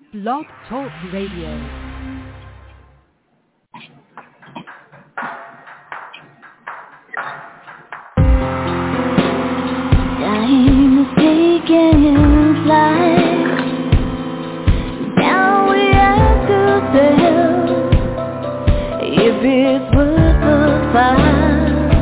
Blog Talk Radio. Time is taking flight. Now we have to tell if it's worth the fight.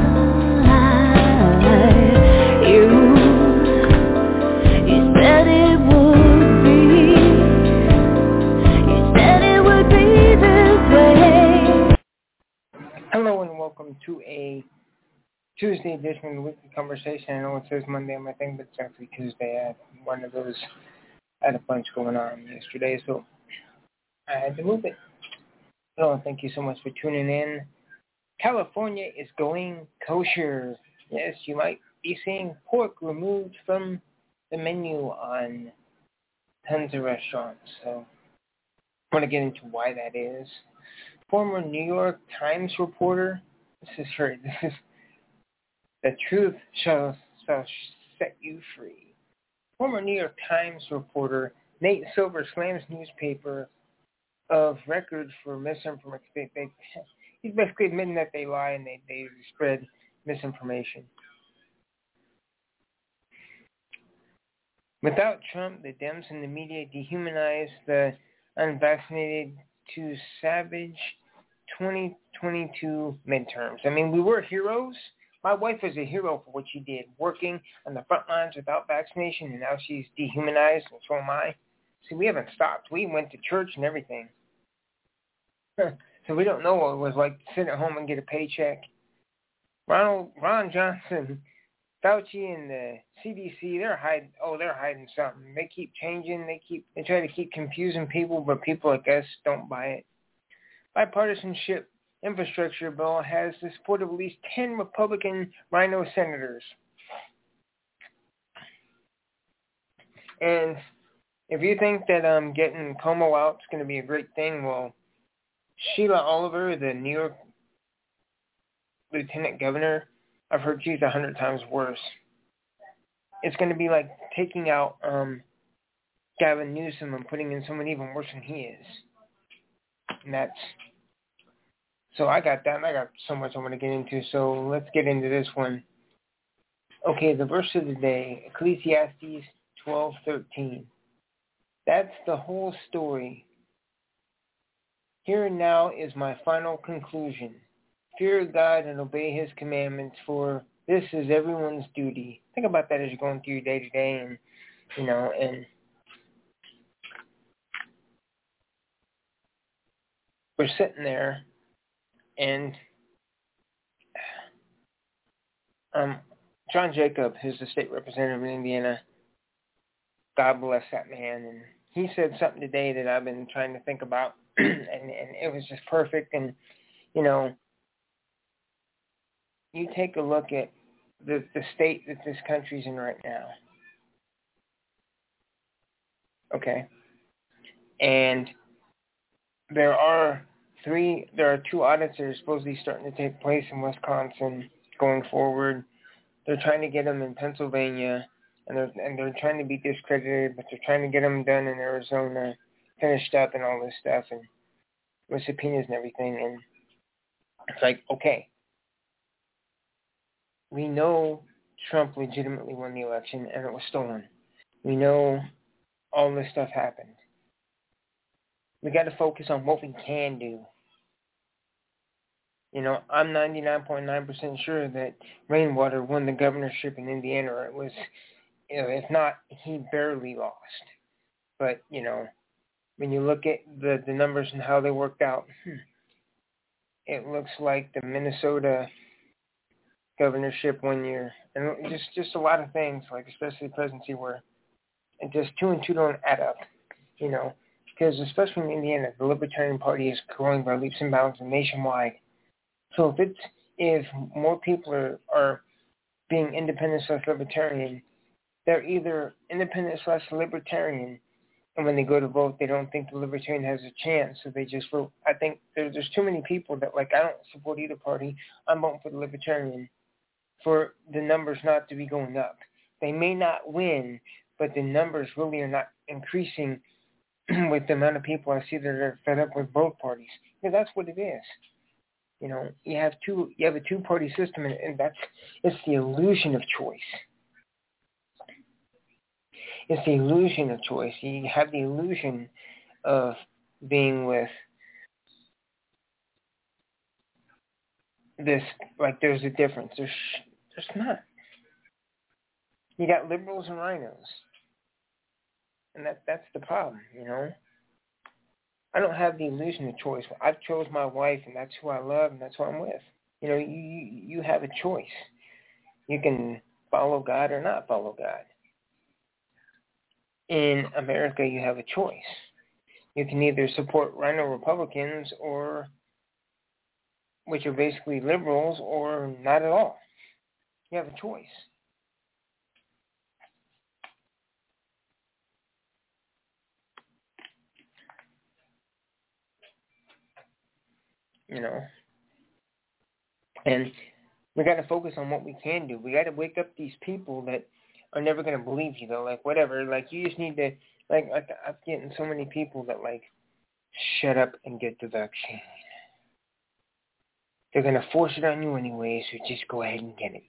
You said it would be. You said it would be this way. Hello and welcome to a Tuesday edition of the Weekly Conversation. I know it says Monday on my thing, but it's actually Tuesday. I had one of those. I had a bunch going on yesterday, so I had to move it. So thank you so much for tuning in. California is going kosher. Yes, you might be seeing pork removed from the menu on tons of restaurants. So I want to get into why that is. Former New York Times reporter, this is the truth shall set you free. Former New York Times reporter Nate Silver slams newspaper of record for misinformation. He's basically admitting that they lie and they spread misinformation. Without Trump, the Dems and the media dehumanize the unvaccinated to savage 2022 midterms. I mean, we were heroes. My wife was a hero for what she did, working on the front lines without vaccination, and now she's dehumanized, and so am I. See, we haven't stopped. We went to church and everything. So we don't know what it was like to sit at home and get a paycheck. Ron Johnson, Fauci, and the CDC, they're hiding something. They keep changing. They try to keep confusing people, but people like us don't buy it. Bipartisanship infrastructure bill has the support of at least 10 Republican rhino senators. And if you think that getting Cuomo out is going to be a great thing, well, Sheila Oliver, the New York lieutenant governor, I've heard she's 100 times worse. It's going to be like taking out Gavin Newsom and putting in someone even worse than he is. And so I got that, and I got so much I want to get into, so let's get into this one. Okay, the verse of the day, Ecclesiastes 12:13. That's the whole story. Here and now is my final conclusion. Fear God and obey his commandments, for this is everyone's duty. Think about that as you're going through your day-to-day, and, and we're sitting there, and John Jacob, who's the state representative in Indiana, God bless that man, and he said something today that I've been trying to think about, and it was just perfect. And, you take a look at the state that this country's in right now, okay? And there are two audits that are supposedly starting to take place in Wisconsin going forward. They're trying to get them in Pennsylvania, and they're trying to be discredited, but they're trying to get them done in Arizona, finished up and all this stuff, and with subpoenas and everything. And it's like, okay, we know Trump legitimately won the election and it was stolen. We know all this stuff happened. We got to focus on what we can do. I'm 99.9% sure that Rainwater won the governorship in Indiana. Or it was, if not, he barely lost. But, when you look at the numbers and how they worked out, it looks like the Minnesota governorship 1 year, and just a lot of things, like especially the presidency, where it just 2 and 2 don't add up, because especially in Indiana, the Libertarian Party is growing by leaps and bounds and nationwide. So if more people are being independent/libertarian, they're either independent/libertarian, and when they go to vote, they don't think the libertarian has a chance, so they just vote. I think there's too many people that, I don't support either party. I'm voting for the libertarian, for the numbers not to be going up. They may not win, but the numbers really are not increasing with the amount of people I see that are fed up with both parties. Because that's what it is. You know, you have a two-party system, and it's the illusion of choice. It's the illusion of choice. You have the illusion of being with this, like there's a difference. There's not. You got liberals and rhinos. And that's the problem, you know. I don't have the illusion of choice. I've chose my wife, and that's who I love, and that's who I'm with. You know, you have a choice. You can follow God or not follow God. In America, you have a choice. You can either support rhino Republicans, which are basically liberals, or not at all. You have a choice. You know, and we got to focus on what we can do. We got to wake up these people that are never going to believe you, though. Like, whatever. Like, you just need to, like I'm getting so many people that, like, shut up and get the vaccine. They're going to force it on you anyway, so just go ahead and get it.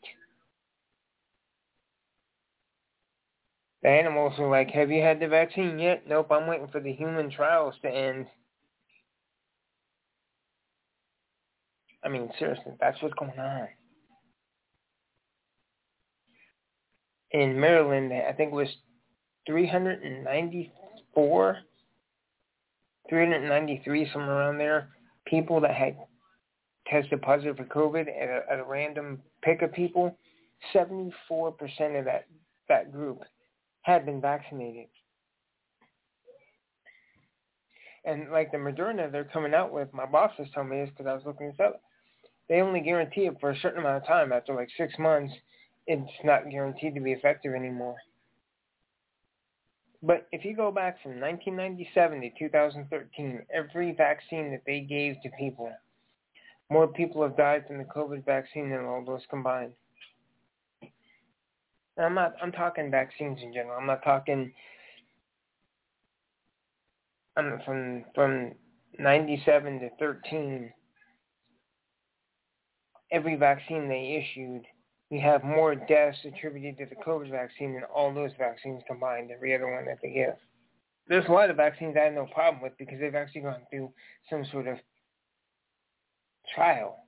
The animals are like, have you had the vaccine yet? Nope, I'm waiting for the human trials to end. I mean, seriously, that's what's going on. In Maryland, I think it was 393, somewhere around there, people that had tested positive for COVID at a random pick of people. 74% of that group had been vaccinated. And like the Moderna they're coming out with, my boss was telling me this because I was looking this up. They only guarantee it for a certain amount of time. After like 6 months, it's not guaranteed to be effective anymore. But if you go back from 1997 to 2013, every vaccine that they gave to people, more people have died from the COVID vaccine than all those combined. And I'm talking vaccines in general. I'm not talking from 97 to 13. Every vaccine they issued, we have more deaths attributed to the COVID vaccine than all those vaccines combined, every other one that they give. There's a lot of vaccines I have no problem with because they've actually gone through some sort of trial.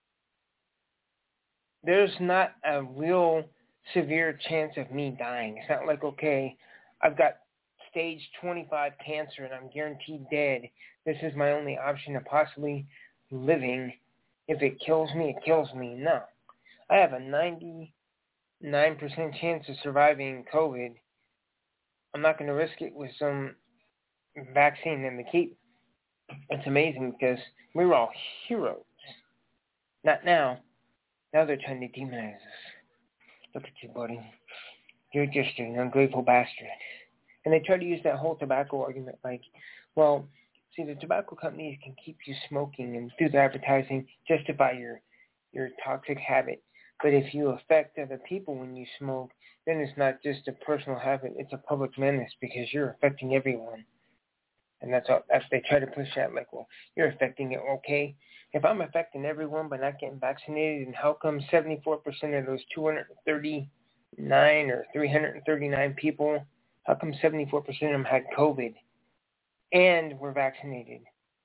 There's not a real severe chance of me dying. It's not like, okay, I've got stage 25 cancer and I'm guaranteed dead. This is my only option of possibly living. If it kills me, it kills me. No. I have a 99% chance of surviving COVID. I'm not going to risk it with some vaccine in the keep. It's amazing because we were all heroes. Not now. Now they're trying to demonize us. Look at you, buddy. You're just an ungrateful bastard. And they try to use that whole tobacco argument like, well, see, the tobacco companies can keep you smoking and through the advertising justify your toxic habit. But if you affect other people when you smoke, then it's not just a personal habit, it's a public menace because you're affecting everyone. And that's they try to push that like, well, you're affecting it, okay. If I'm affecting everyone by not getting vaccinated, then how come 74% of those 239 or 339 people, how come 74% of them had COVID and were vaccinated?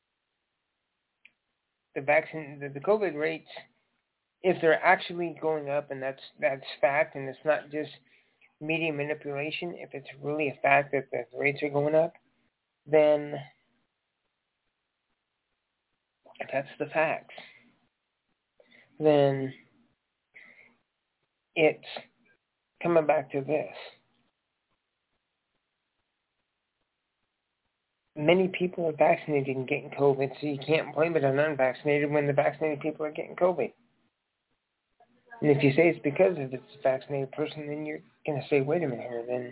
The COVID rates, if they're actually going up, and that's fact, and it's not just media manipulation, if it's really a fact that the rates are going up, then if that's the facts, then it's coming back to this. Many people are vaccinated and getting COVID, so you can't blame it on unvaccinated when the vaccinated people are getting COVID. And if you say it's because of it's a vaccinated person, then you're going to say, wait a minute here, then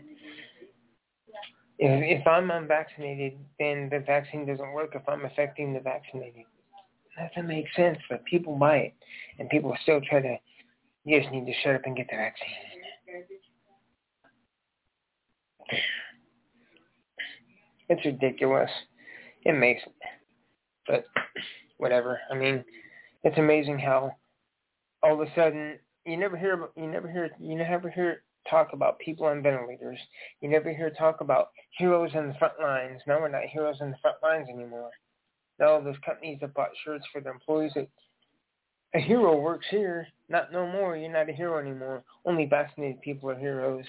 if I'm unvaccinated, then the vaccine doesn't work if I'm affecting the vaccinated. That doesn't make sense, but people buy it. And people still try to, you just need to shut up and get the vaccine. It's ridiculous. It makes it. But whatever. I mean, it's amazing how all of a sudden you never hear talk about people on ventilators. You never hear talk about heroes on the front lines. No, we're not heroes on the front lines anymore. No, those companies that bought shirts for their employees that a hero works here. Not no more. You're not a hero anymore. Only vaccinated people are heroes.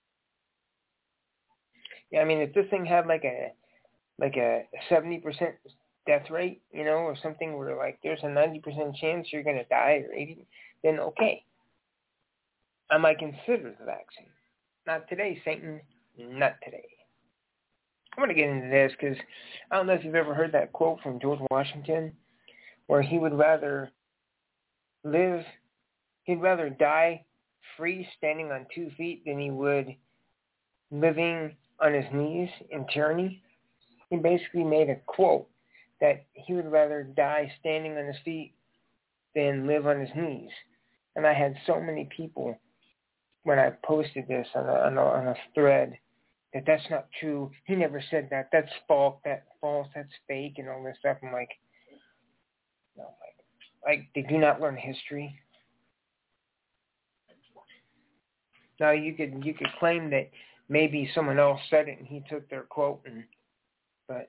Yeah, I mean, if this thing had like a 70% death rate, or something where like there's a 90% chance you're gonna die or 80, then okay, I might consider the vaccine. Not today, Satan. Not today. I'm gonna get into this because I don't know if you've ever heard that quote from George Washington, where he would rather die free standing on 2 feet than he would living on his knees in tyranny. He basically made a quote that he would rather die standing on his feet than live on his knees. And I had so many people when I posted this on a thread that's not true. He never said that. That's false. That's fake, and all this stuff. I'm like, no, like did you not learn history? Now you could claim that maybe someone else said it and he took their quote, but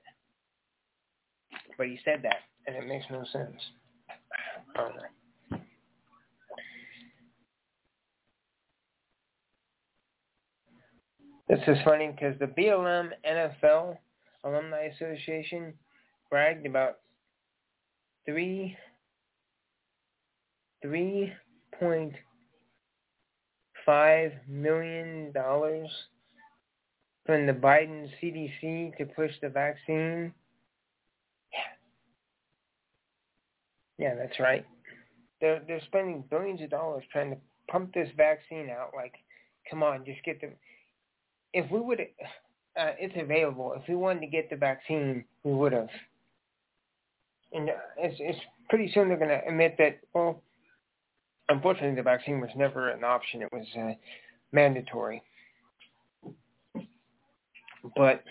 he said that, and it makes no sense. I don't know. This is funny because the BLM NFL Alumni Association bragged about $3.5 million from the Biden CDC to push the vaccine. Yeah, that's right. They're spending billions of dollars trying to pump this vaccine out. Like, come on, just get the. If we would, it's available. If we wanted to get the vaccine, we would have. And it's pretty soon they're going to admit that. Well, unfortunately, the vaccine was never an option. It was mandatory. But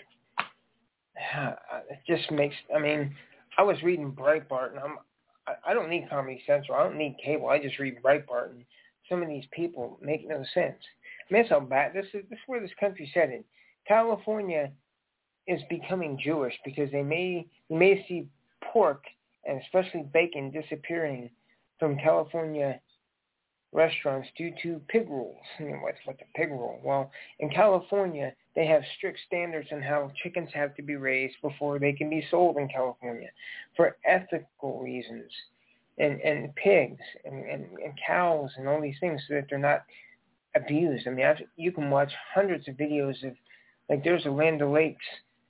it just makes. I mean, I was reading Breitbart, and I don't need Comedy Central. I don't need cable. I just read Breitbart, and some of these people make no sense. I mean, that's how bad this is. This is where this country's headed. California is becoming Jewish because you may see pork and especially bacon disappearing from California restaurants due to pig rules. I mean, what's a pig rule? Well, in California, they have strict standards on how chickens have to be raised before they can be sold in California for ethical reasons, and pigs and cows and all these things so that they're not abused. I mean, you can watch hundreds of videos of, like, there's a Land O'Lakes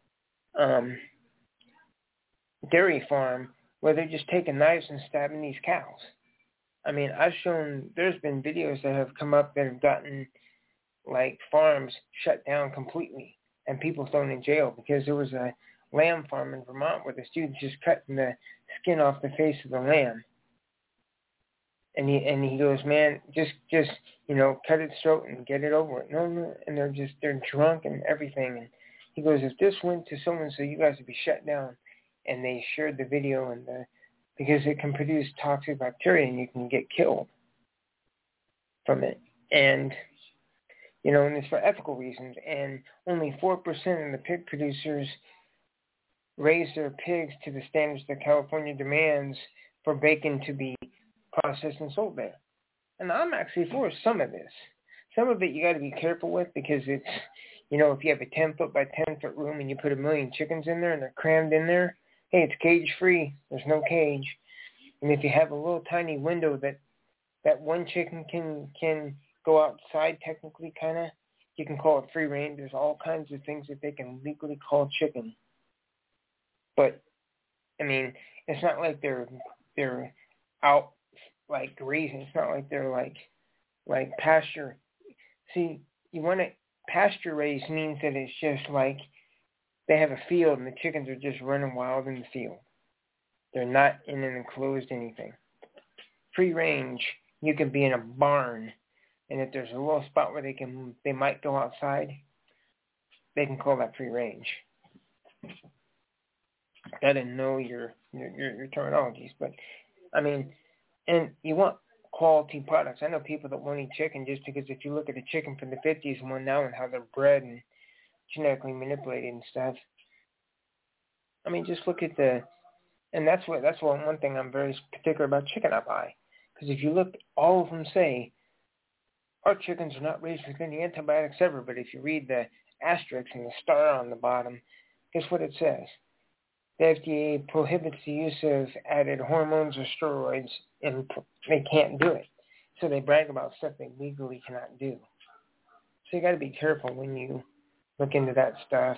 dairy farm where they're just taking knives and stabbing these cows. I mean, there's been videos that have come up that have gotten, like, farms shut down completely and people thrown in jail because there was a lamb farm in Vermont where the students just cutting the skin off the face of the lamb. And he goes, man, just cut its throat and get it over it. No, and they're drunk and everything. And he goes, if this went to someone, so you guys would be shut down. And they shared the video because it can produce toxic bacteria and you can get killed from it. And and it's for ethical reasons. And only 4% of the pig producers raise their pigs to the standards that California demands for bacon to be processed and sold there. And I'm actually for some of this. Some of it you got to be careful with because it's, if you have a 10-foot by 10-foot room and you put 1 million chickens in there and they're crammed in there, hey, it's cage-free. There's no cage. And if you have a little tiny window that one chicken can go outside technically, kind of, you can call it free range. There's all kinds of things that they can legally call chicken. But, I mean, it's not like they're out like grazing. It's not like they're like pasture. See, you want to pasture raise means that it's just like they have a field and the chickens are just running wild in the field. They're not in an enclosed anything. Free range, you can be in a barn, and if there's a little spot where they might go outside, they can call that free range. gotta know your terminologies. But I mean, and you want quality products. I know people that won't eat chicken just because if you look at the chicken from the 50s and one now and how they're bred and genetically manipulated and stuff. I mean, just look at and that's one thing I'm very particular about chicken I buy. Because if you look, all of them say, our chickens are not raised with any antibiotics ever, but if you read the asterisk and the star on the bottom, guess what it says? The FDA prohibits the use of added hormones or steroids, and they can't do it. So they brag about stuff they legally cannot do. So you got to be careful when you look into that stuff.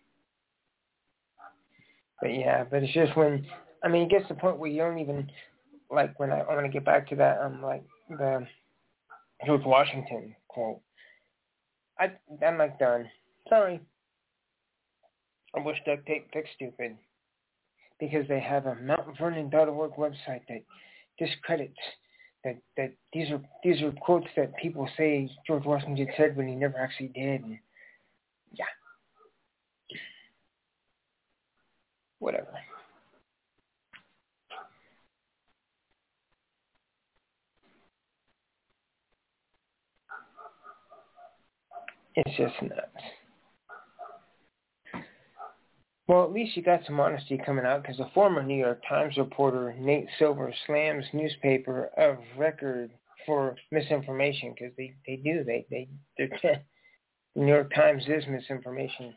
But it's just when, I mean, it gets to the point where you don't even, like when I want to get back to that, like the George Washington quote. I'm like done. Sorry. I wish duct tape fixed stupid. Because they have a MountVernon.org website that discredits that these are quotes that people say George Washington said when he never actually did. And yeah. Whatever. It's just nuts. Well, at least you got some honesty coming out because a former New York Times reporter, Nate Silver, slams newspaper of record for misinformation because they do. The New York Times is misinformation.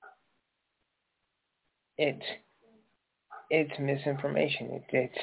It's misinformation. It's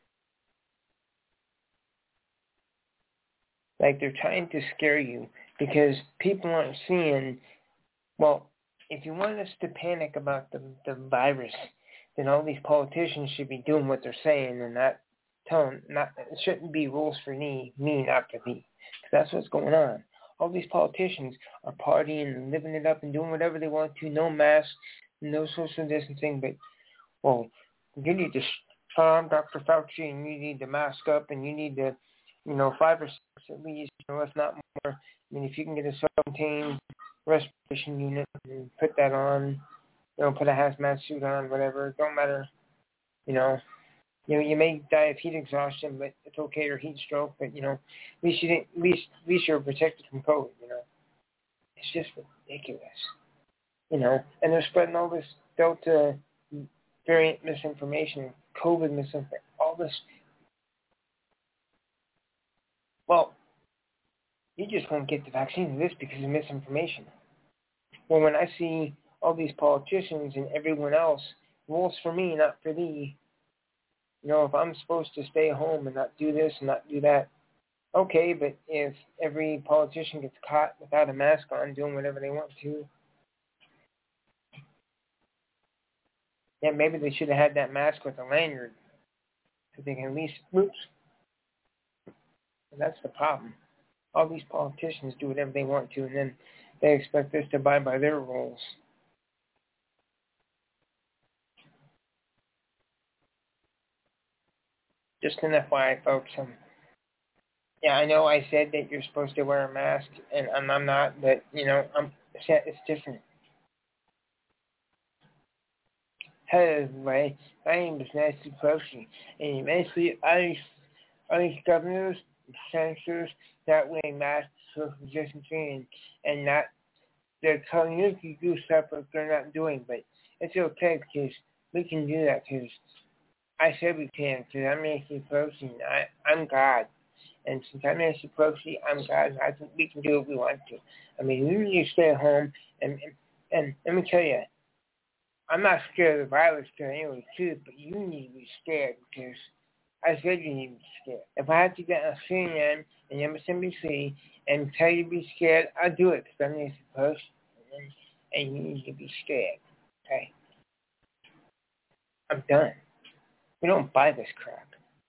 like they're trying to scare you because people aren't seeing, well, if you want us to panic about the virus, then all these politicians should be doing what they're saying and not telling, it shouldn't be rules for me, not for thee. Because that's what's going on. All these politicians are partying and living it up and doing whatever they want to, no masks, no social distancing, but, well, you need to calm Dr. Fauci and you need to mask up and you need to, 5 or 6 at least, if not more. I mean, if you can get a self-contained respiration unit and put that on, put a hazmat suit on, whatever, it don't matter, you may die of heat exhaustion, but it's okay, or heat stroke, but, at least you're protected from COVID, It's just ridiculous, and they're spreading all this Delta variant misinformation, COVID misinformation, all this. Well, you just won't get the vaccine of this because of misinformation. Well, when I see all these politicians and everyone else, rules for me, not for thee, if I'm supposed to stay home and not do this and not do that, okay, but if every politician gets caught without a mask on doing whatever they want to, yeah, maybe they should have had that mask with a lanyard so they can at least, And that's the problem. All these politicians do whatever they want to, and then they expect us to abide by their rules. Just an FYI, folks. I know I said that you're supposed to wear a mask, and I'm not, but, it's different. Hello, everybody. My name is Nancy Pelosi, and eventually all these governors and senators not wearing masks, social distancing, and not, they're telling you to do stuff that they're not doing, but it's okay because we can do that because I said we can because I'm Nancy Pelosi and I'm God. And since I'm Nancy Pelosi, I'm God. I think we can do what we want to. I mean, you need to stay at home, and let me tell you, I'm not scared of the virus because I know the truth, but you need to be scared because I said you need to be scared. If I have to get on CNN and MSNBC and tell you to be scared, I'll do it because I'm Nancy Pelosi, and you need to be scared, okay? I'm done. We don't buy this crap.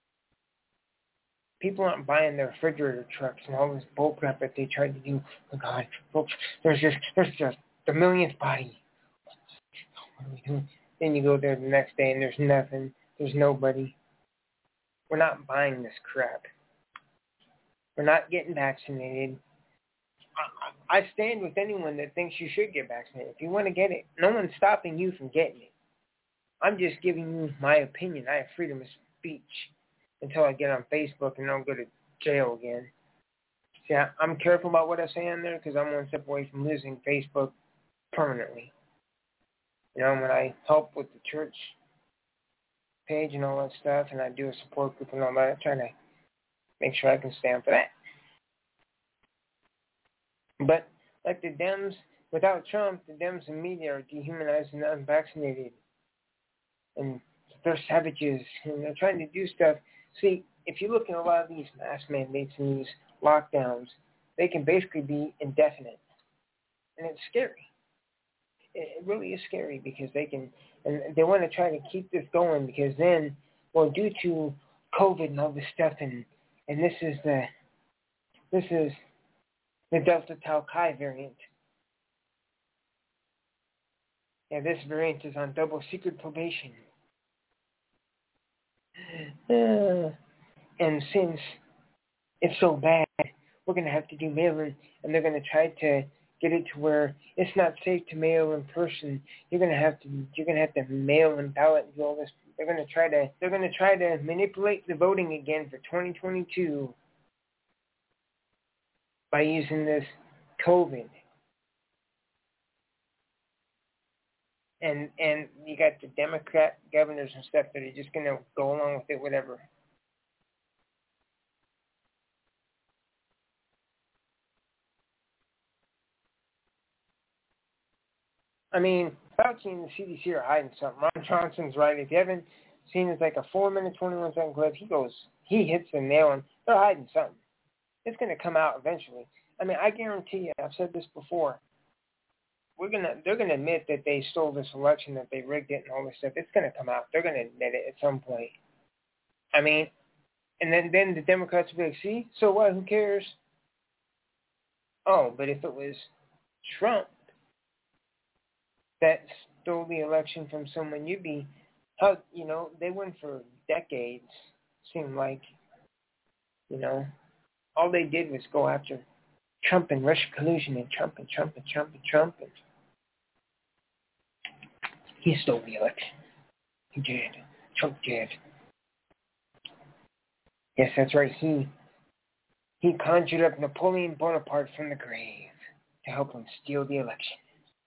People aren't buying their refrigerator trucks and all this bull crap that they tried to do. Oh, God, folks, there's just the millionth body. What are we doing? Then you go there the next day and there's nothing. There's nobody. We're not buying this crap. We're not getting vaccinated. I stand with anyone that thinks you should get vaccinated. If you want to get it, no one's stopping you from getting it. I'm just giving you my opinion. I have freedom of speech until I get on Facebook and don't go to jail again. See, I'm careful about what I say on there because I'm one step away from losing Facebook permanently. You know, when I help with the church page and all that stuff, and I do a support group and all that, I try to make sure I can stand for that. But like the Dems, without Trump, the Dems and media are dehumanizing the unvaccinated. And they're savages, and they're trying to do stuff. See, if you look at a lot of these mask mandates and these lockdowns, they can basically be indefinite. And it's scary. It really is scary because they can, and they want to try to keep this going because then, well, due to COVID and all this stuff, and this is the Delta Tau Chi variant. Yeah, this variant is on double secret probation. And since it's so bad, we're going to have to do mail-in, and they're going to try to get it to where it's not safe to mail in person. You're going to have to mail in ballot and do all this. They're going to try to manipulate the voting again for 2022 by using this COVID. And you got the Democrat governors and stuff that are just going to go along with it, whatever. I mean, Fauci and the CDC are hiding something. Ron Johnson's right. If you haven't seen it's like a 4-minute, 21-second clip, he hits the nail, and they're hiding something. It's going to come out eventually. I mean, I guarantee you, I've said this before, they're gonna admit that they stole this election, that they rigged it and all this stuff. It's gonna come out. They're gonna admit it at some point. I mean, and then the Democrats will be like, see, so what? Who cares? Oh, but if it was Trump that stole the election from someone, you'd be, you know, they went for decades. Seemed like, you know, all they did was go after Trump and Russia collusion and Trump and Trump and Trump and Trump. And he stole the election. He did. Trump did. Yes, that's right. He conjured up Napoleon Bonaparte from the grave to help him steal the election.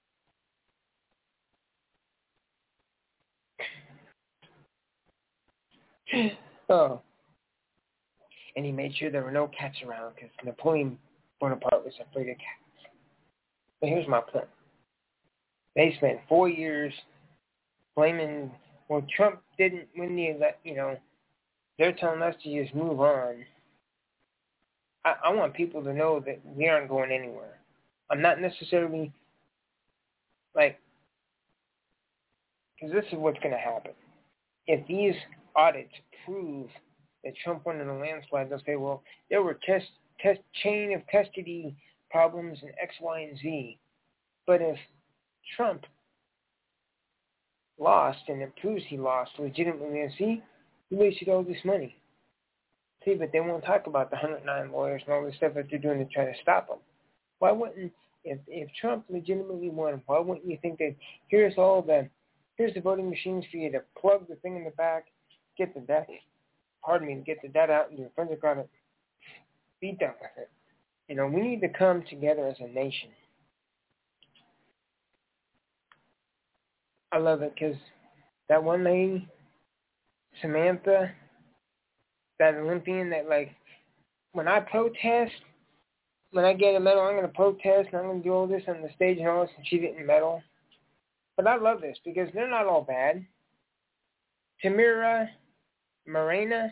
Oh. And he made sure there were no cats around because Napoleon Bonaparte was afraid of cats. But here's my point. They spent 4 years blaming, well, Trump didn't win the election, you know, they're telling us to just move on. I want people to know that we aren't going anywhere. I'm not necessarily, like, because this is what's going to happen. If these audits prove that Trump won in a landslide, they'll say, well, there were chain of custody problems in X, Y, and Z. But if Trump lost and it proves he lost legitimately, and see, he wasted all this money. See, but they won't talk about the 109 lawyers and all this stuff that they're doing to try to stop him. Why wouldn't, if Trump legitimately won, why wouldn't you think that here's the voting machines for you to plug the thing in the back, get the data out and do a forensic audit, be done with it. You know, we need to come together as a nation. I love it because that one lady, Samantha, that Olympian that, like, when I protest, when I get a medal, I'm going to protest and I'm going to do all this on the stage and all this, and she didn't medal. But I love this because they're not all bad. Tamira Morena,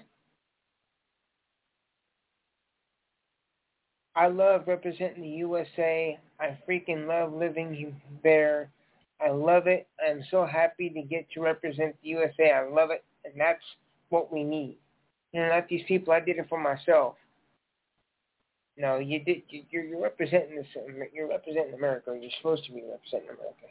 I love representing the USA. I freaking love living there. I love it. I'm so happy to get to represent the USA. I love it, and that's what we need. You know, not these people. I did it for myself. No, you did. You're representing this. You're representing America. You're supposed to be representing America.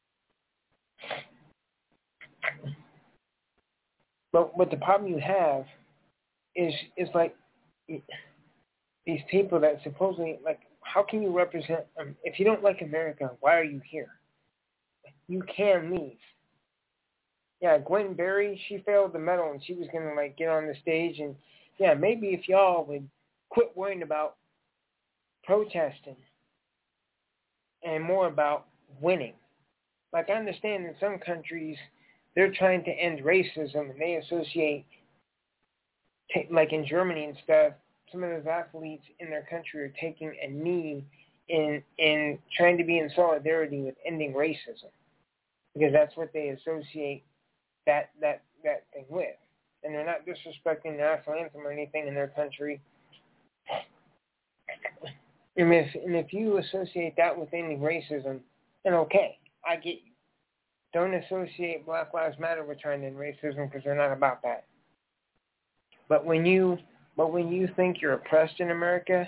But what the problem you have is like these people that supposedly, like, how can you represent, if you don't like America, why are you here? You can leave. Yeah, Gwen Berry, she failed the medal and she was going to like get on the stage and yeah, maybe if y'all would quit worrying about protesting and more about winning. Like I understand in some countries they're trying to end racism and they associate, like in Germany and stuff, some of those athletes in their country are taking a knee in trying to be in solidarity with ending racism because that's what they associate that thing with. And they're not disrespecting the national anthem or anything in their country. And if you associate that with ending racism, then okay, I get you. Don't associate Black Lives Matter with trying to end racism because they're not about that. But when you think you're oppressed in America,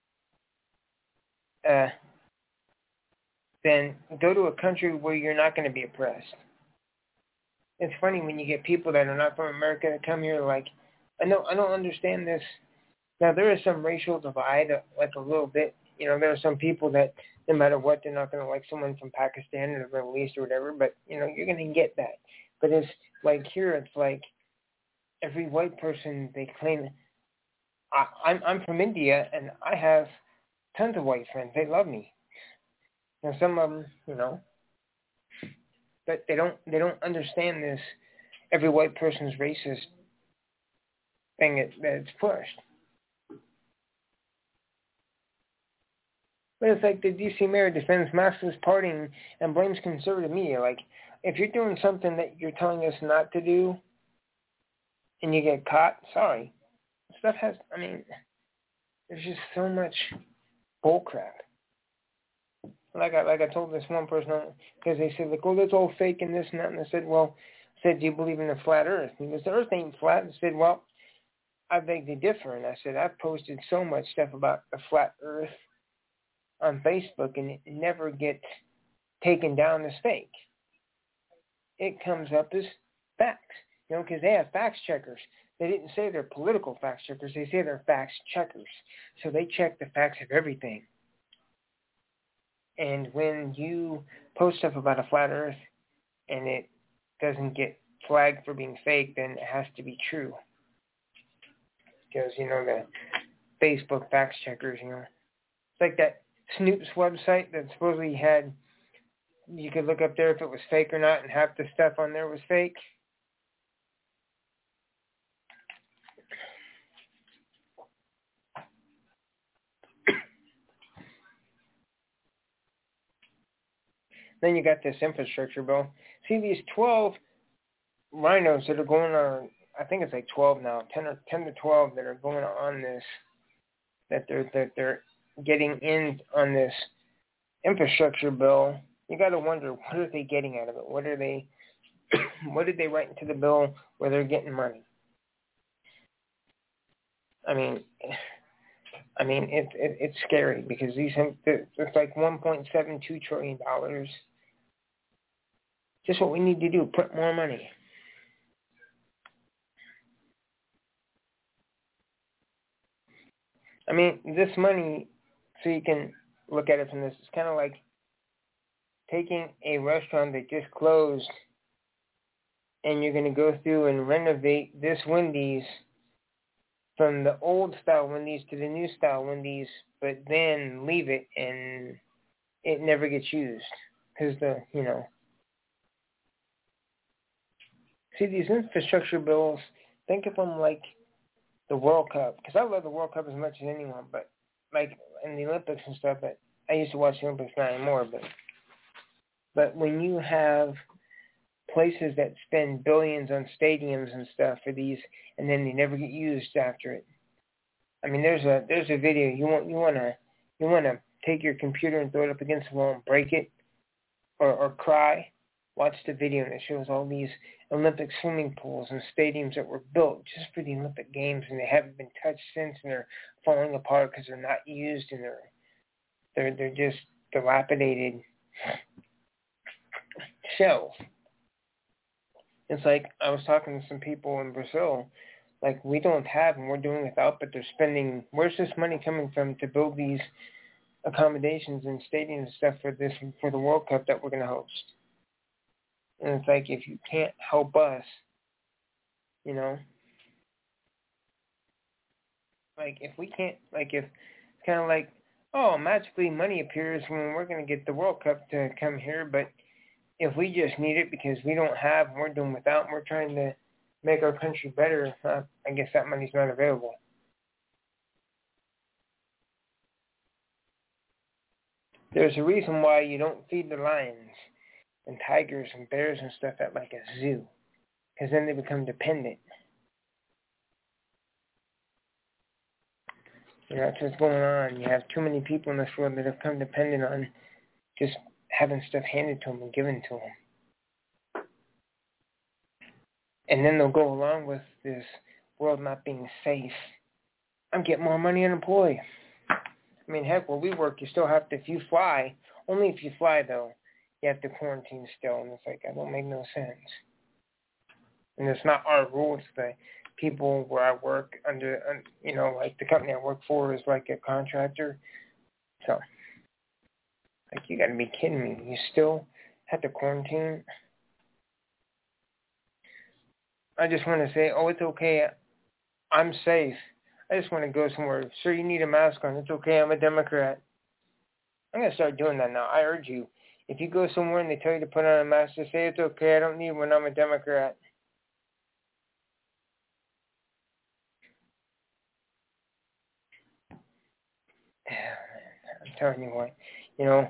then go to a country where you're not going to be oppressed. It's funny when you get people that are not from America that come here like, I don't understand this. Now, there is some racial divide, like a little bit. You know, there are some people that no matter what, they're not going to like someone from Pakistan or the Middle East or whatever, but, you know, you're going to get that. But it's like here, it's like every white person, they claim, I'm from India, and I have tons of white friends. They love me. Now, some of them, you know, but they don't understand this every white person's racist thing that's pushed. But it's like the D.C. mayor defends maskless partying and blames conservative media. Like, if you're doing something that you're telling us not to do and you get caught, sorry. Stuff has, I mean, there's just so much bullcrap. Like I told this one person, because they said, like, oh, that's all fake and this and that. And I said, do you believe in the flat earth? And he goes, the earth ain't flat. And I said, well, I beg to differ. And I said, I've posted so much stuff about the flat earth on Facebook, and it never gets taken down as fake. It comes up as facts, you know, because they have fact checkers. They didn't say they're political fact checkers. They say they're fact checkers. So they check the facts of everything. And when you post stuff about a flat earth and it doesn't get flagged for being fake, then it has to be true. Because, you know, the Facebook fact checkers, you know, it's like that Snoop's website that supposedly had, you could look up there if it was fake or not, and half the stuff on there was fake. Then you got this infrastructure bill. See, these 12 rhinos that are going on, I think it's like 12 now, 10 to 12 that are going on this, that they're getting in on this infrastructure bill. You got to wonder, what are they getting out of it? What did they write into the bill where they're getting money? I mean, it's scary because it's like $1.72 trillion. Just what we need to do, print more money. I mean, this money, so you can look at it from this, it's kind of like taking a restaurant that just closed and you're going to go through and renovate this Wendy's from the old style Wendy's to the new style Wendy's, but then leave it and it never gets used because see, these infrastructure bills, think of them like the World Cup, because I love the World Cup as much as anyone, but like in the Olympics and stuff, but I used to watch the Olympics, not anymore, but when you have places that spend billions on stadiums and stuff for these, and then they never get used after it. I mean, there's a video. You wanna take your computer and throw it up against the wall and break it, or cry. Watch the video, and it shows all these Olympic swimming pools and stadiums that were built just for the Olympic Games, and they haven't been touched since, and they're falling apart because they're not used, and they're just dilapidated shells. It's like I was talking to some people in Brazil, like we don't have and we're doing without, but they're spending. Where's this money coming from to build these accommodations and stadiums and stuff for the World Cup that we're going to host. And it's like, if you can't help us, you know, like if we can't, like if it's kind of like, oh, magically money appears when we're going to get the World Cup to come here, but if we just need it because we don't have, and we're doing without, and we're trying to make our country better, I guess that money's not available. There's a reason why you don't feed the lions and tigers and bears and stuff at like a zoo, because then they become dependent. You know, that's what's going on. You have too many people in this world that have become dependent on just having stuff handed to them and given to them. And then they'll go along with this world not being safe. I'm getting more money unemployed. I mean, heck, where we work, you still have to, if you fly, only if you fly, though, you have to quarantine still. And it's like, that don't make no sense. And it's not our rules. The people where I work under, you know, like the company I work for is like a contractor. So, like, you got to be kidding me. You still have to quarantine? I just want to say, oh, it's okay. I'm safe. I just want to go somewhere. Sir, you need a mask on. It's okay. I'm a Democrat. I'm going to start doing that now. I urge you. If you go somewhere and they tell you to put on a mask, just say it's okay. I don't need one. I'm a Democrat. I'm telling you what. You know.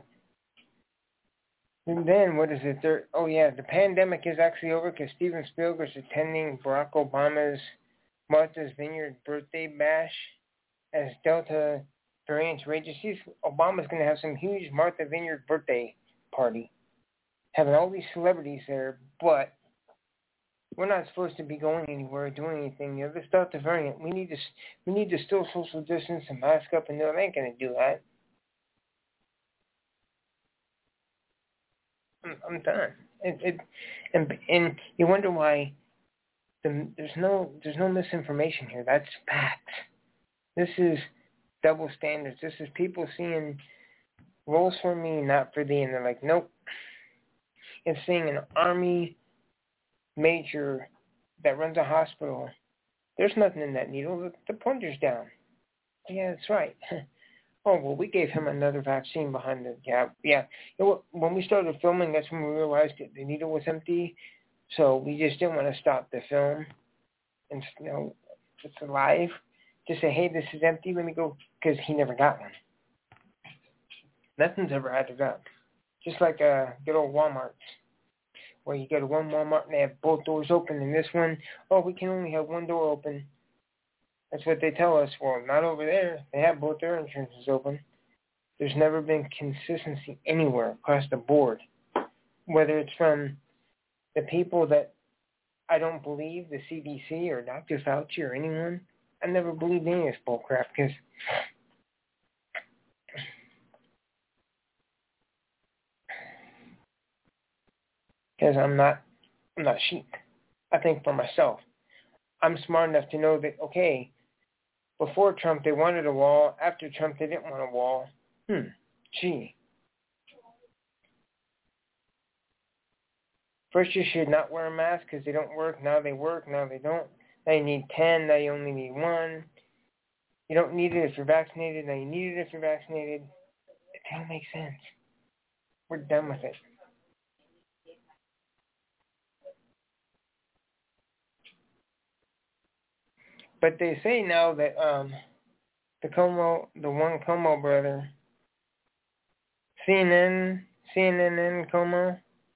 And then, what is it? Oh, yeah. The pandemic is actually over because Steven Spielberg is attending Barack Obama's Martha's Vineyard birthday bash as Delta variant rages. Obama's going to have some huge Martha Vineyard birthday party, having all these celebrities there, but we're not supposed to be going anywhere or doing anything. You know, this Delta variant, we need to still social distance and mask up, and they ain't going to do that. I'm done. And you wonder why. There's no misinformation here. That's facts. This is double standards. This is people seeing roles for me, not for thee, and they're like, nope. It's seeing an Army major that runs a hospital. There's nothing in that needle. The pointer's down. Yeah, that's right. Oh, well, we gave him another vaccine behind it. Yeah. You know, when we started filming, that's when we realized that the needle was empty. So we just didn't want to stop the film. And, you know, if it's alive, just say, hey, this is empty. Let me go, because he never got one. Nothing's ever added up. Just like good old Walmarts, where you go to one Walmart and they have both doors open, and this one, oh, we can only have one door open. That's what they tell us. Well, not over there. They have both their entrances open. There's never been consistency anywhere across the board, whether it's from the people that I don't believe, the CDC or Dr. Fauci or anyone. I never believed any of this bullcrap because I'm not sheep. I think for myself. I'm smart enough to know that, okay, before Trump they wanted a wall. After Trump they didn't want a wall. Gee. First you should not wear a mask because they don't work. Now they work. Now they don't. Now you need 10. Now you only need 1. You don't need it if you're vaccinated. Now you need it if you're vaccinated. It don't make sense. We're done with it. But they say now that the one Cuomo brother, CNN Cuomo,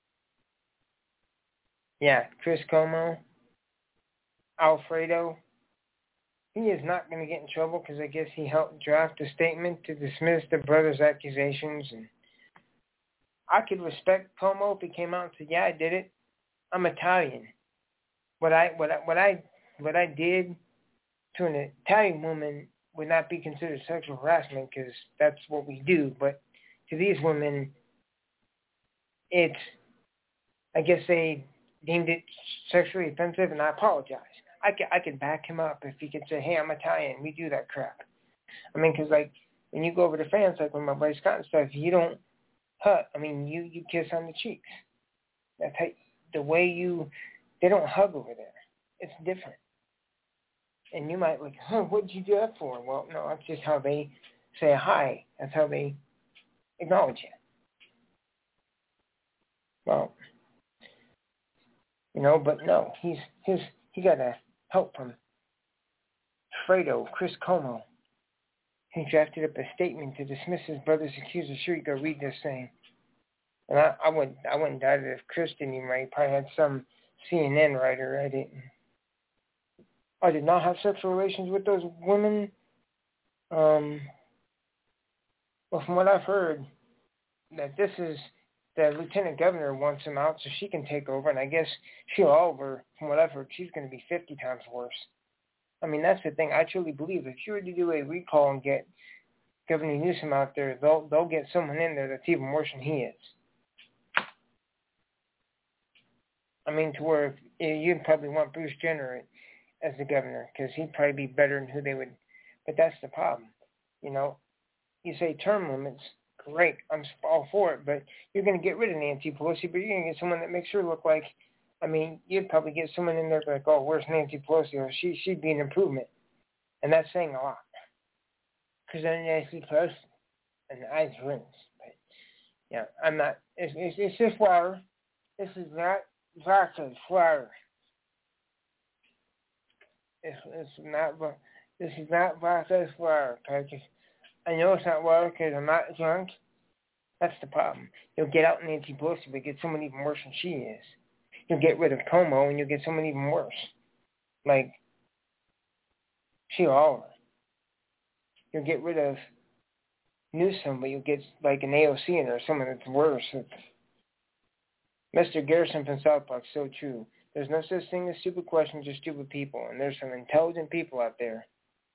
yeah, Chris Cuomo, Alfredo, he is not going to get in trouble because I guess he helped draft a statement to dismiss the brother's accusations. And I could respect Cuomo if he came out and said, "Yeah, I did it. I'm Italian. What I did to an Italian woman would not be considered sexual harassment because that's what we do. But to these women, it's, I guess they deemed it sexually offensive, and I apologize. I could back him up if he could say, hey, I'm Italian. We do that crap. I mean, because, like, when you go over to France, like with my buddy Scott and stuff, you don't hug. I mean, you kiss on the cheeks. That's how, the way they don't hug over there. It's different. And you might like, what'd you do that for? Well, no, that's just how they say hi. That's how they acknowledge you. Well, but no, he got a help from Fredo, Chris Como. He drafted up a statement to dismiss his brother's accuser. Sure, you go read this thing. And I wouldn't doubt it if Chris didn't even write. He probably had some CNN writer write it. I did not have sexual relations with those women. Well, from what I've heard, that this is the lieutenant governor wants him out so she can take over, and I guess Sheila Oliver, from what I've heard, she's going to be 50 times worse. I mean, that's the thing. I truly believe if you were to do a recall and get Governor Newsom out there, they'll get someone in there that's even worse than he is. I mean, to where you'd probably want Bruce Jenner as the governor because he'd probably be better than who they would. But that's the problem. You say term limits, great, I'm all for it, but you're going to get rid of Nancy Pelosi, but you're going to get someone that makes her look like, I mean, you'd probably get someone in there like, oh, where's Nancy Pelosi? Or she'd be an improvement. And that's saying a lot. Because then Nancy Pelosi, and the eyes wins. But, yeah, I'm not, it's just flour. This is not vodka, flour. This is not vodka, flour, Patrick. I know it's not water because I'm not drunk. That's the problem. You'll get out Nancy Pelosi, but get someone even worse than she is. You'll get rid of Como, and you'll get someone even worse. Like Sheila Oliver. You'll get rid of Newsom, but you'll get like an AOC in there, someone that's worse. Mr. Garrison from South Park, so true. There's no such thing as stupid questions or stupid people, and there's some intelligent people out there.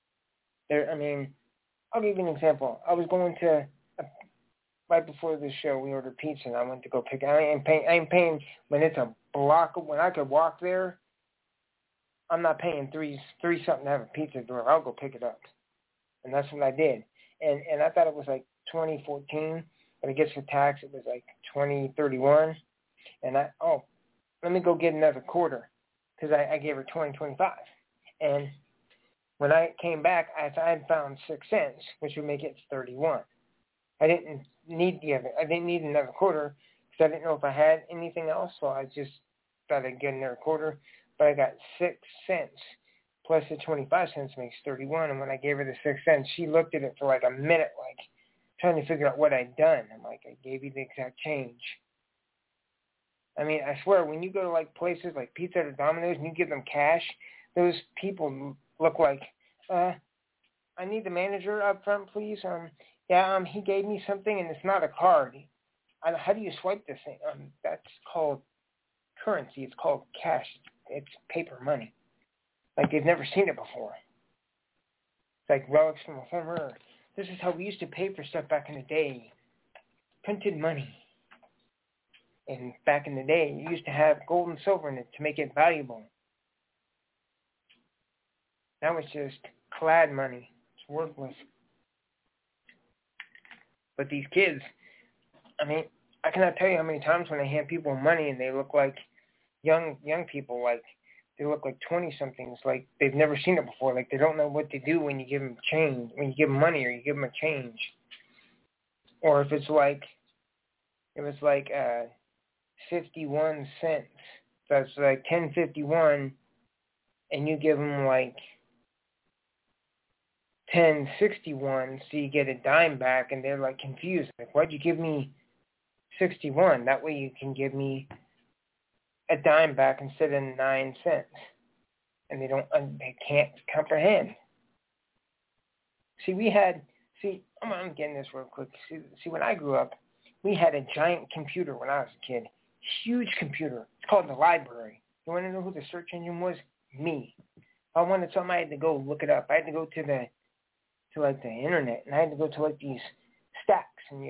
I'll give you an example. I was going to, right before this show, we ordered pizza, and I went to go pick it. I ain't paying when it's a block. When I could walk there, I'm not paying three something to have a pizza delivered. I'll go pick it up. And that's what I did. And I thought it was like 2014, but I guess for tax it was like 2031. And let me go get another quarter because I gave her 2025. And when I came back, I had found 6 cents, which would make it 31. I didn't need another quarter because I didn't know if I had anything else, so I just thought I'd get another quarter. But I got 6 cents plus the 25 cents makes 31. And when I gave her the 6 cents, she looked at it for like a minute, like trying to figure out what I'd done. I'm like, I gave you the exact change. I mean, I swear, when you go to like places like Pizza Hut or Domino's and you give them cash, those people look like, I need the manager up front, please. He gave me something and it's not a card. How do you swipe this thing? That's called currency. It's called cash. It's paper money. Like they've never seen it before. It's like relics from a former era. This is how we used to pay for stuff back in the day. Printed money. And back in the day, you used to have gold and silver in it to make it valuable. Now it's just clad money. It's worthless. But these kids, I mean, I cannot tell you how many times when I hand people money and they look like young people, like they look like 20-somethings, like they've never seen it before, like they don't know what to do when you give them change, when you give them money or you give them a change. Or if it's like 51 cents, that's like 10.51, and you give them like 10.61, so you get a dime back, and they're like confused, like, why'd you give me 61? That way you can give me a dime back instead of 9 cents. And they can't comprehend. I'm getting this real quick. See, when I grew up, we had a giant computer when I was a kid. Huge computer. It's called the library. You want to know who the search engine was? Me. If I wanted something, I had to go look it up. I had to go to the internet, and I had to go to like these stacks, and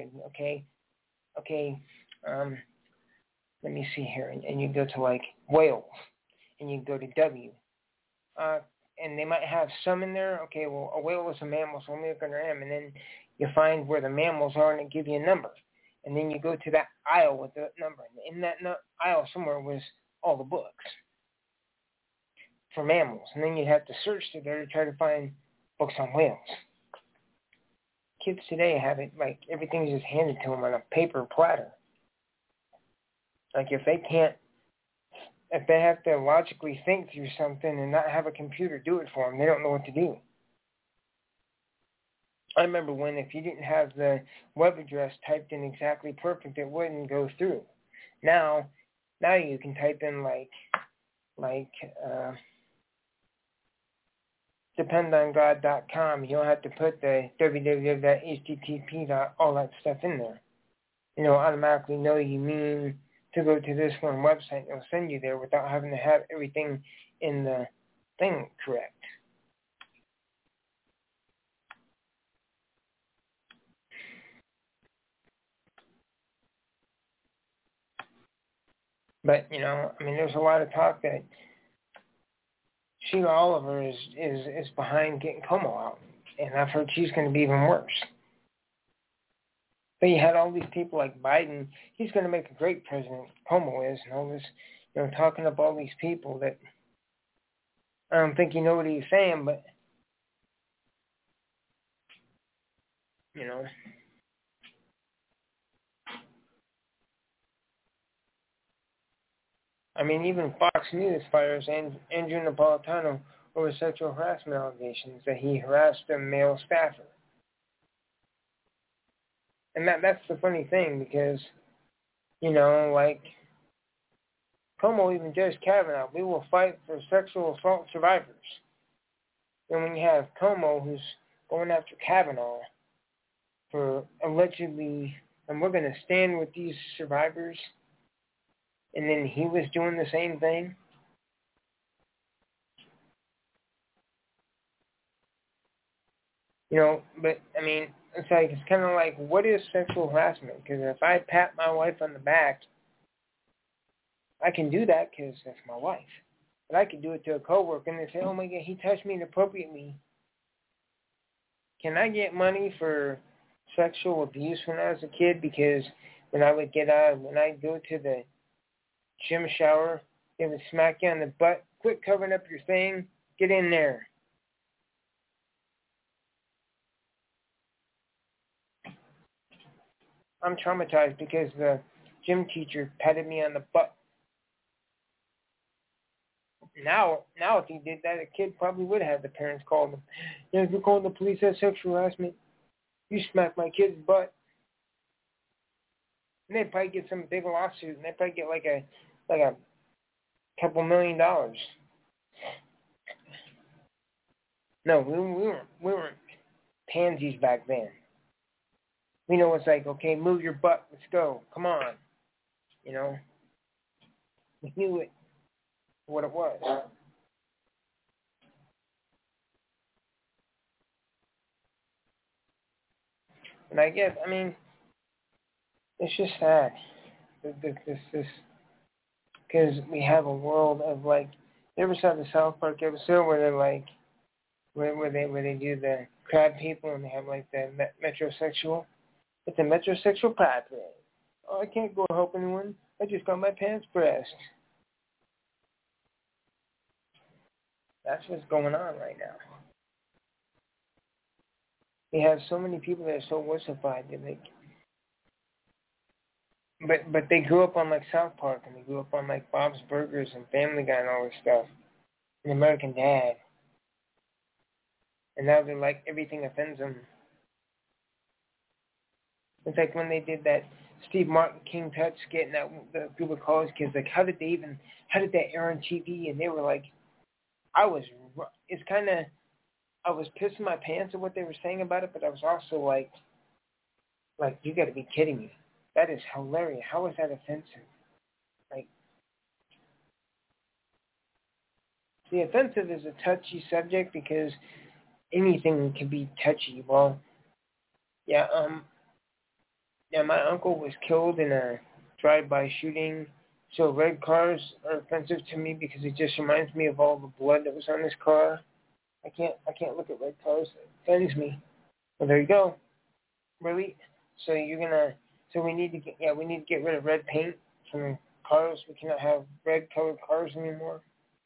let me see here, and you go to like Wales, and you go to W, and they might have some in there. Okay, well, a whale is a mammal, so let me look under M, and then you find where the mammals are and it gives you a number. And then you go to that aisle with the number. And in that aisle somewhere was all the books for mammals. And then you'd have to search through there to try to find books on whales. Kids today have it like everything's just handed to them on a paper platter. Like if they have to logically think through something and not have a computer do it for them, they don't know what to do. I remember when if you didn't have the web address typed in exactly perfect, it wouldn't go through. Now you can type in like dependongod.com. You don't have to put the www.http. all that stuff in there. It'll automatically know you mean to go to this one website. It'll send you there without having to have everything in the thing correct. But, there's a lot of talk that Sheila Oliver is behind getting Como out. And I've heard she's going to be even worse. But you had all these people like Biden. He's going to make a great president. Como is. And all this, talking up all these people that I don't think you know what he's saying, but, even Fox News fires Andrew Napolitano over sexual harassment allegations that he harassed a male staffer. And that's the funny thing because, Como even Judge Kavanaugh, we will fight for sexual assault survivors. And when you have Como who's going after Kavanaugh for allegedly, and we're going to stand with these survivors, and then he was doing the same thing. But, it's kind of like, what is sexual harassment? Because if I pat my wife on the back, I can do that because that's my wife. But I can do it to a coworker and they say, oh my God, he touched me inappropriately. Can I get money for sexual abuse when I was a kid? Because when I go to the gym shower, they would smack you on the butt. Quit covering up your thing. Get in there. I'm traumatized because the gym teacher patted me on the butt. Now, if he did that, a kid probably would have the parents call him. If you're calling the police, that's sexual harassment. You smacked my kid's butt. And they'd probably get some big lawsuit, and they'd probably get like a couple $1 million. No, we weren't pansies back then. We know it's like, okay, move your butt, let's go, come on. We knew it for what it was. And I guess, it's just sad. This, because we have a world of like, you ever saw the South Park episode where they're like, where they do the crab people and they have like the metrosexual? It's a metrosexual pride parade. Oh, I can't go help anyone. I just got my pants pressed. That's what's going on right now. We have so many people that are so wussified that but they grew up on like South Park and they grew up on like Bob's Burgers and Family Guy and all this stuff. And American Dad. And now they're like everything offends them. It's like when they did that Steve Martin King Tut skit and that the group of college kids, like how did that air on TV? And they were like, I was pissing my pants at what they were saying about it, but I was also like you got to be kidding me. That is hilarious. How is that offensive? Like, the offensive is a touchy subject because anything can be touchy. Well, my uncle was killed in a drive-by shooting, so red cars are offensive to me because it just reminds me of all the blood that was on this car. I can't look at red cars. It offends me. Well, there you go. Really? So we need to get rid of red paint from cars. We cannot have red colored cars anymore.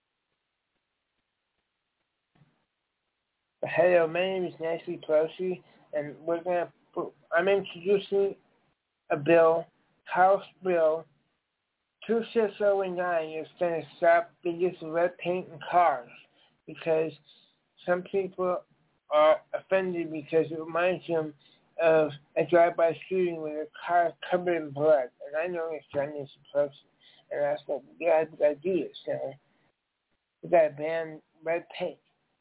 Hello, my name is Nancy Pelosi, and I'm introducing a bill, House Bill 2609. Is going to stop the use of red paint in cars because some people are offended because it reminds them of a drive-by shooting with a car covered in blood. And I know it's Nancy Pelosi, and that's what we got to do this now. We got to ban red paint.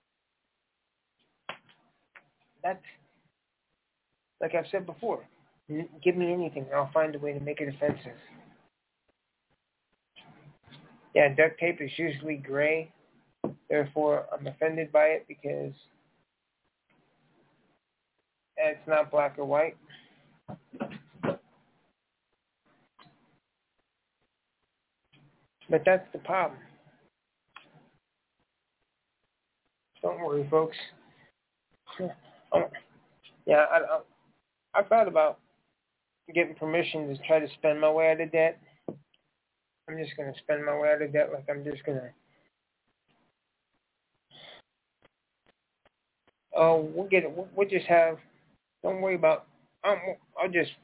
That's, like I've said before, give me anything, and I'll find a way to make it offensive. Yeah, duct tape is usually gray. Therefore, I'm offended by it because it's not black or white. But that's the problem. Don't worry, folks. Yeah, I thought about getting permission to try to spend my way out of debt. I'm just going to spend my way out of debt like I'm just going to... Oh, we'll get it. We'll just have... Don't worry about... I'll just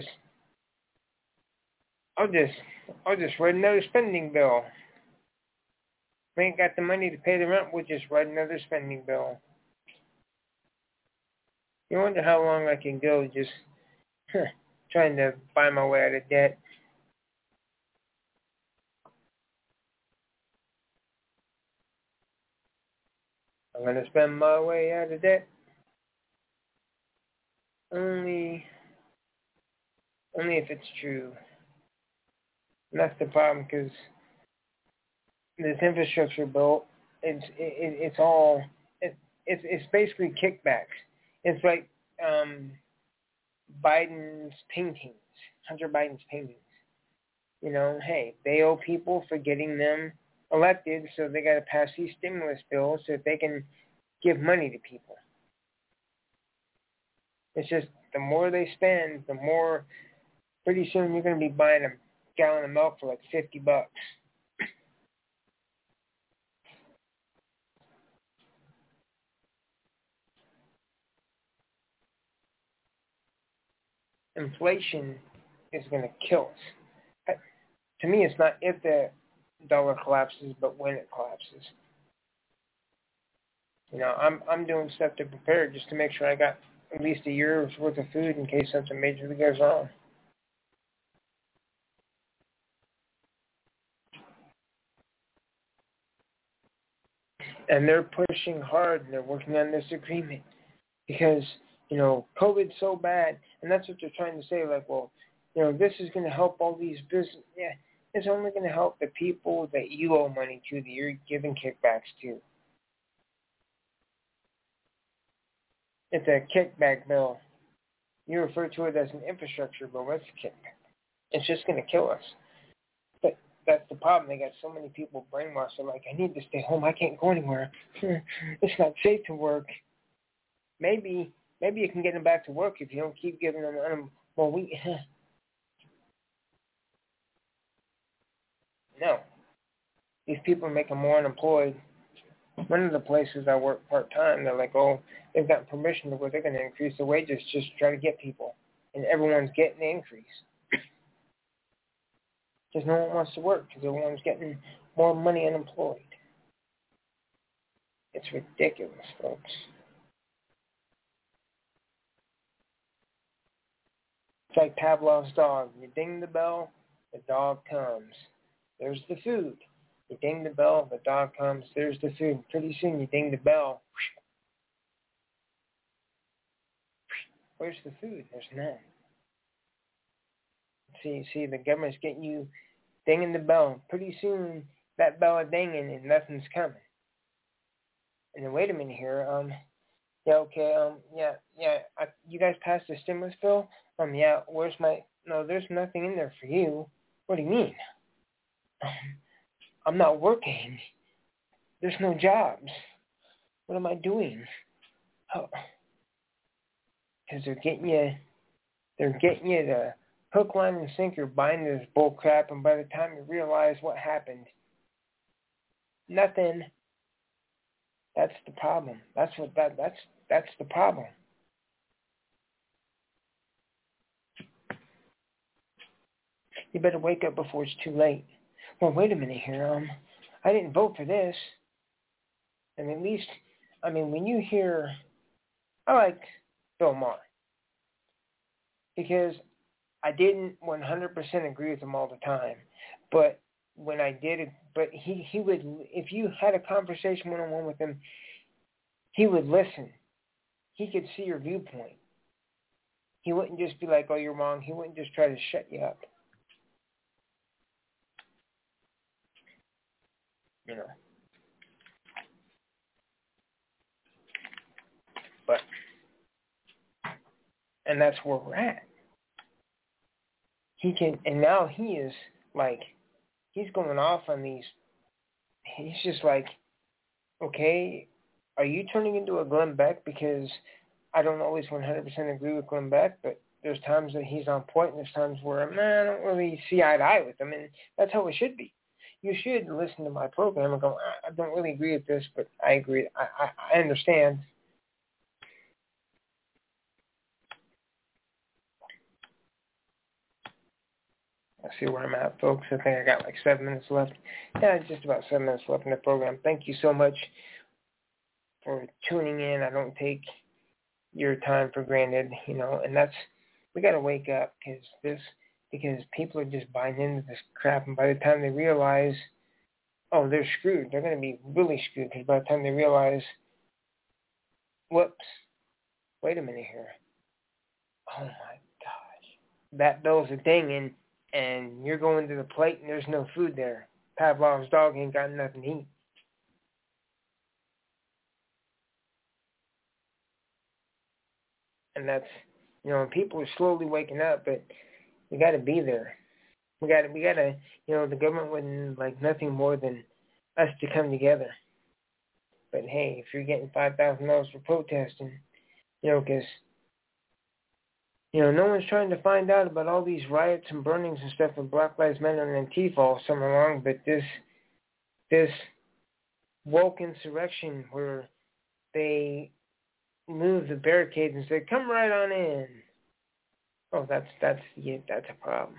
write another spending bill. We ain't got the money to pay the rent. We'll just write another spending bill. You wonder how long I can go just trying to buy my way out of debt. I'm going to spend my way out of debt. Only if it's true. And that's the problem, because this infrastructure bill, it's basically kickbacks. It's like Biden's paintings, Hunter Biden's paintings. You know, hey, they owe people for getting them elected, so they got to pass these stimulus bills so that they can give money to people. It's just the more they spend, the more. Pretty soon you're going to be buying a gallon of milk for like $50. Inflation is going to kill us. To me, it's not if the dollar collapses, but when it collapses. You know, I'm doing stuff to prepare just to make sure I got at least a year's worth of food in case something majorly goes wrong. And they're pushing hard, and they're working on this agreement because, you know, COVID's so bad, and that's what they're trying to say, like, well, you know, this is going to help all these business. Yeah, it's only going to help the people that you owe money to, that you're giving kickbacks to. It's a kickback bill. You refer to it as an infrastructure bill. That's a kickback. It's just going to kill us. But that's the problem. They got so many people brainwashed. They're like, I need to stay home. I can't go anywhere. It's not safe to work. Maybe you can get them back to work if you don't keep giving them No. These people are making more unemployed. One of the places I work part-time, they're like, oh, they've got permission to work. They're going to increase the wages just to try to get people. And everyone's getting the increase. Because no one wants to work because everyone's getting more money unemployed. It's ridiculous, folks. It's like Pavlov's dog. You ding the bell, the dog comes. There's the food. You ding the bell, the dog comes. There's the food. Pretty soon you ding the bell. Where's the food? There's none. See, the government's getting you dinging the bell. Pretty soon that bell is dinging and nothing's coming. And then wait a minute here. You guys passed the stimulus bill? Where's my? No, there's nothing in there for you. What do you mean? I'm not working. There's no jobs. What am I doing? Oh. Because they're getting you They're getting you to hook, line, and sinker, buying this bull crap, and by the time you realize what happened, nothing. That's the problem. That's the problem. You better wake up before it's too late. Well, wait a minute here. I didn't vote for this. And at least, when you hear, I like Bill Maher because I didn't 100% agree with him all the time, but when I did, but he would, if you had a conversation one-on-one with him, he would listen. He could see your viewpoint. He wouldn't just be like, oh, you're wrong. He wouldn't just try to shut you up. You know. But, and that's where we're at. He can, and now he is like, he's going off on these, he's just like, okay, are you turning into a Glenn Beck? Because I don't always 100% agree with Glenn Beck, but there's times that he's on point, and there's times where, I don't really see eye to eye with him, and that's how it should be. You should listen to my program and go, I don't really agree with this, but I agree. I understand. Let's see where I'm at, folks. I think I got like 7 minutes left. Yeah, just about 7 minutes left in the program. Thank you so much for tuning in. I don't take your time for granted, and that's, we got to wake up because people are just buying into this crap, and by the time they realize, oh, they're screwed, they're going to be really screwed, because by the time they realize, whoops, wait a minute here, oh my gosh, that bill's a dinging, and you're going to the plate and there's no food there. Pavlov's dog ain't got nothing to eat. And that's, people are slowly waking up, but we got to be there. We got to, the government wouldn't like nothing more than us to come together. But hey, if you're getting $5,000 for protesting, because, no one's trying to find out about all these riots and burnings and stuff with Black Lives Matter and Antifa all summer long, but this woke insurrection where they move the barricades and say, come right on in. Oh, that's a problem.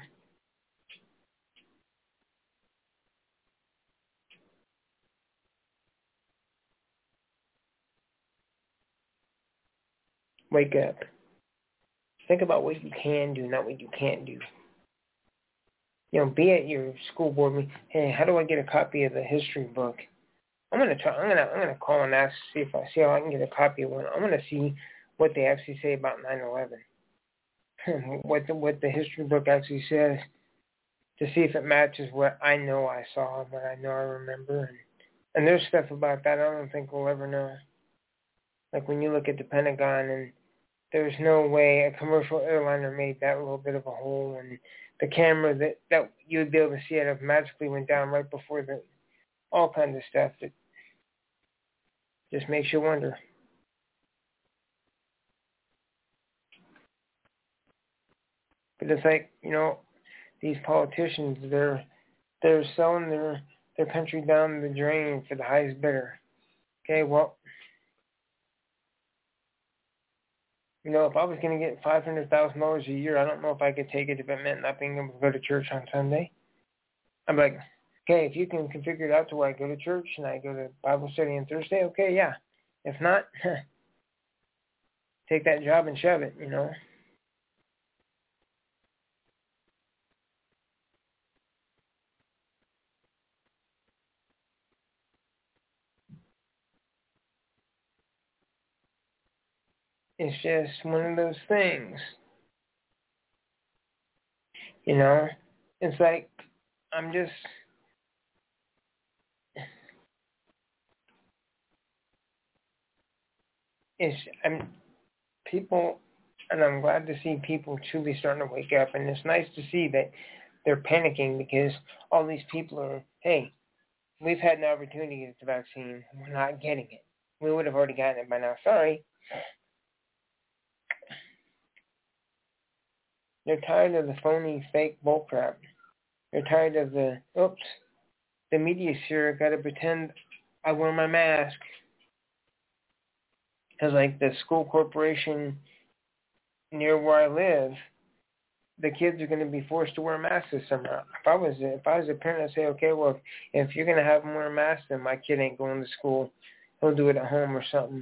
Wake up. Think about what you can do, not what you can't do. Be at your school board meeting. Hey, how do I get a copy of the history book? I'm gonna call and ask, see how I can get a copy of one. I'm gonna see what they actually say about 9/11. what the history book actually says, to see if it matches what I know I saw, what I know I remember, and there's stuff about that I don't think we'll ever know. Like when you look at the Pentagon, and there's no way a commercial airliner made that little bit of a hole, and the camera that you'd be able to see it of magically went down right before all kinds of stuff that just makes you wonder. But it's like, these politicians, they're selling their country down the drain for the highest bidder. Okay, well, if I was going to get $500,000 a year, I don't know if I could take it if it meant not being able to go to church on Sunday. I'm like, okay, if you can configure it out to where I go to church and I go to Bible study on Thursday, okay, yeah. If not, take that job and shove it, It's just one of those things. It's like, people, and I'm glad to see people truly starting to wake up, and it's nice to see that they're panicking because all these people are, hey, we've had an opportunity to get the vaccine, we're not getting it. We would have already gotten it by now. Sorry. They're tired of the phony, fake bullcrap. They're tired of the media's here, got to pretend I wear my mask. Because like the school corporation near where I live, the kids are going to be forced to wear masks this summer. If I was a parent, I'd say, okay, well, if you're going to have them wear a mask, then my kid ain't going to school. He'll do it at home or something.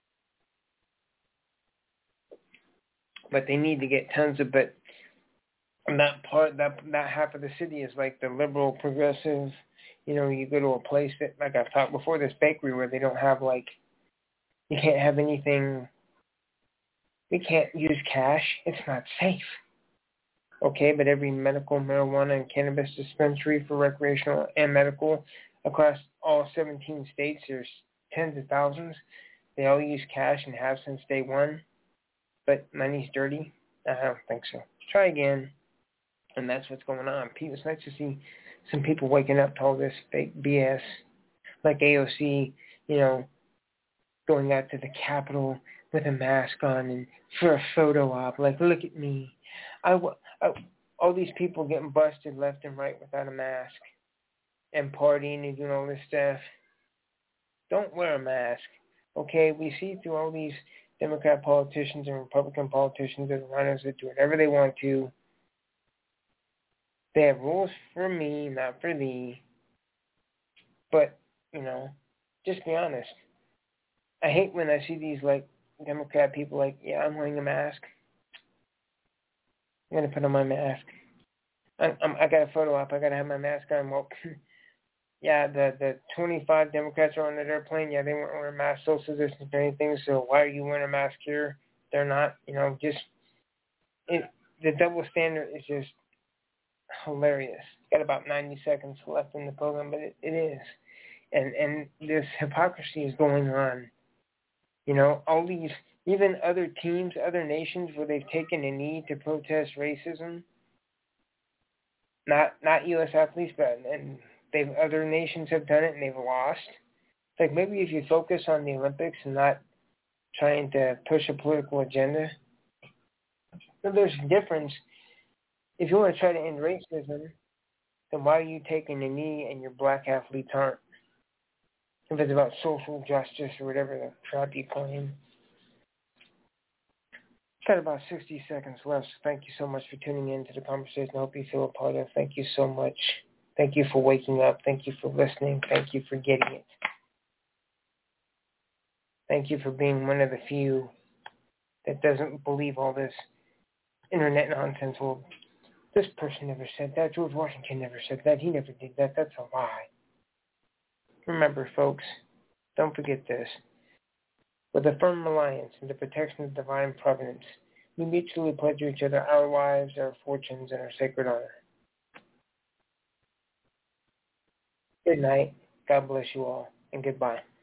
But they need to get tons of, but that half of the city is like the liberal, progressive, you go to a place that, like I've talked before, this bakery where they don't have you can't have anything, we can't use cash. It's not safe. Okay, but every medical, marijuana, and cannabis dispensary for recreational and medical across all 17 states, there's tens of thousands. They all use cash and have since day one. But money's dirty? I don't think so. Try again. And that's what's going on. It's nice to see some people waking up to all this fake BS. Like AOC, going out to the Capitol with a mask on and for a photo op. Like, look at me. All these people getting busted left and right without a mask and partying and doing all this stuff. Don't wear a mask. Okay, we see through all these Democrat politicians and Republican politicians and runners that do whatever they want to. They have rules for me, not for thee. But, just be honest. I hate when I see these, Democrat people yeah, I'm wearing a mask. I'm going to put on my mask. I got a photo op. I got to have my mask on. Well, yeah, the 25 Democrats are on that airplane. Yeah, they weren't wearing masks, social distance or anything. So why are you wearing a mask here? They're not. The double standard is just hilarious. Got about 90 seconds left in the program, but it is. And this hypocrisy is going on. All these, even other teams, other nations where they've taken a knee to protest racism, not U.S. athletes, but other nations have done it and they've lost. It's maybe if you focus on the Olympics and not trying to push a political agenda, but there's a difference. If you want to try to end racism, then why are you taking a knee and your black athletes aren't? If it's about social justice or whatever the crap you claim. Got about 60 seconds left, so thank you so much for tuning in to the conversation. I hope you feel a part of it. Thank you so much. Thank you for waking up. Thank you for listening. Thank you for getting it. Thank you for being one of the few that doesn't believe all this internet nonsense. Well, this person never said that. George Washington never said that. He never did that. That's a lie. Remember, folks, don't forget this. With a firm reliance in the protection of divine providence, we mutually pledge to each other our lives, our fortunes, and our sacred honor. Good night. God bless you all, and goodbye.